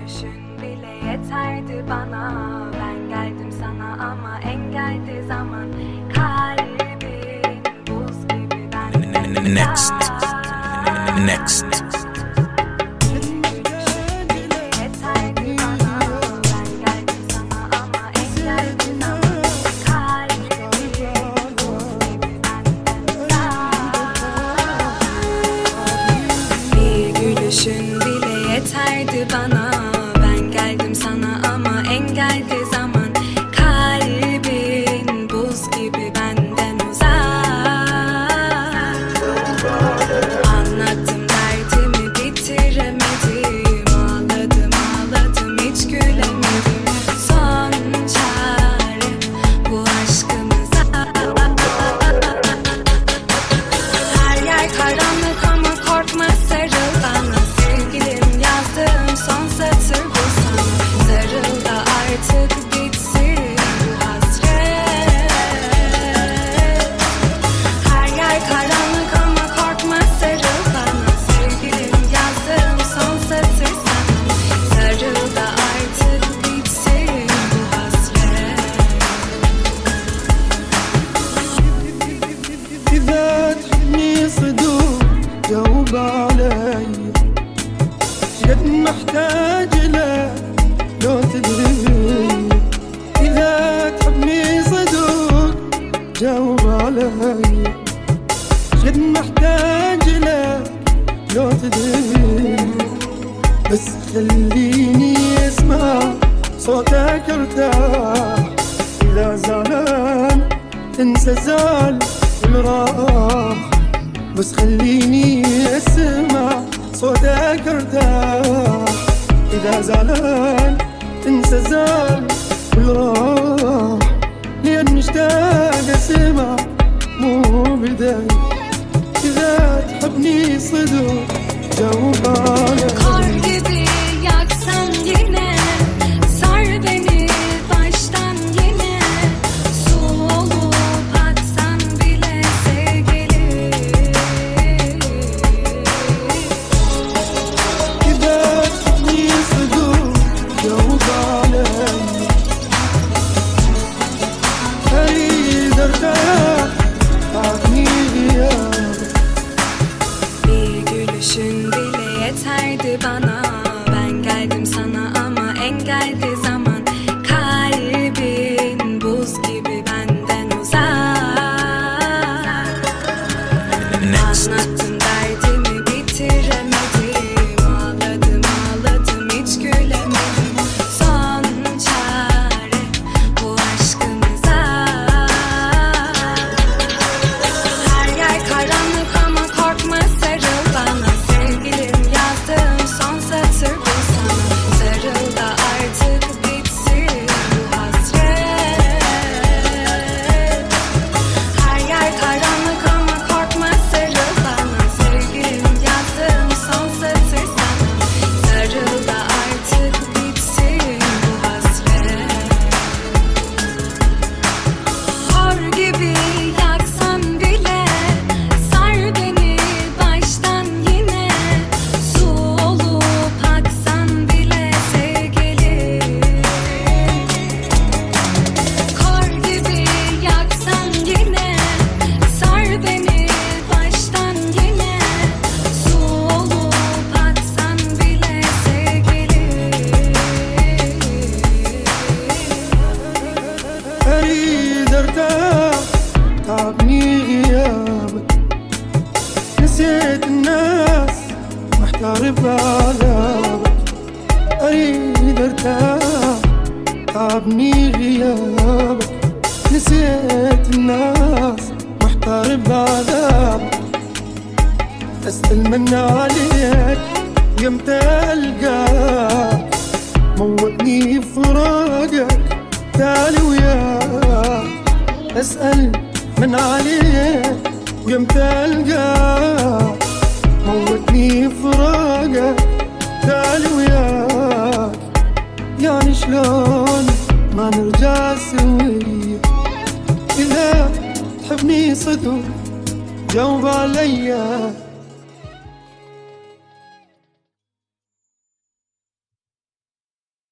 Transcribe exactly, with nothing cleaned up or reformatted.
gülüşün bile yeterdi bana. Ben geldim sana ama engeldi zaman. Kalbin buz gibi benden. Next. Next. Gülüşün bile yeterdi bana. Ben geldim sana ama engeldi zaman. Kalbin buz gibi benden uzak. Anlattım derdimi bitiremedim. Ağladım ağladım hiç gülemedim. Son çare bu aşkımıza. Her yer karanlık ama korkma, sarıl bana. Sevgilim yazdığım son satır bu sana. Sarıl da artık bitsin bu hasret. Her yer karanlık ama korkma, sarıl bana. Sevgilim yazdığım son satır sana. Sarıl da artık bitsin bu hasret. إذا تحبني صدوق جاوب علي. قد محتاج لك لو تدري. إذا تحبني صدوق جاوب علي. قد محتاج لك لو تدري. بس خليني اسمع صوتك ارتاح. إذا زعلان تنسى زعل راح. بس خليني اسمع صوتك ارتاح. إذا زعلان تنسى زعل والراح. لأن مشتاق اسمع مو بداية. إذا تحبني صدق جاوب علي. Kar gibi yaksan yine, sar beni baştan yine. Su olup aksan bile sevgilim. إذا تحبني صدق جاوب علي. أريد ارتاح تعبني غيابك. Bir gülüşün bile yeterdi bana. Ben geldim sana ama engeldi zaman. Kalbin buz gibi benden uzak. Next. Anlattım derdimi bitiremedim. Ağladım ağladım hiç gülemedim. Son çare bu aşkımıza. Her yer karanlık ama korkma, sarıl bana. Sevgilim yazdığım son satır bu sana. Sarıl da artık bitsin bu hasret. Her yer karanlık ama korkma, sarıl bana. Sevgilim yazdığım son satır sana. Sarıl da artık bitsin bu hasret. Kor gibi yaksan bile, sar beni baştan yine. Su olup aksan bile sevgilim. Kor gibi yaksan yine, sar beni baştan yine. Su olup aksan bile sevgilim. أريد ارتاح تعبني غيابك. نسيت الناس محتار بعذابك. أريد ارتاح تعبني غيابك. نسيت الناس محتار بعذابك. أسأل من عليك يمتى ألقاك. موتني فراقك تعالي وياك. أسأل من عليك ويمتى ألقاك. موتني فراقك تعالي وياك. يعني شلون ما نرجع سوية. إذا تحبني صدق جاوب عليا.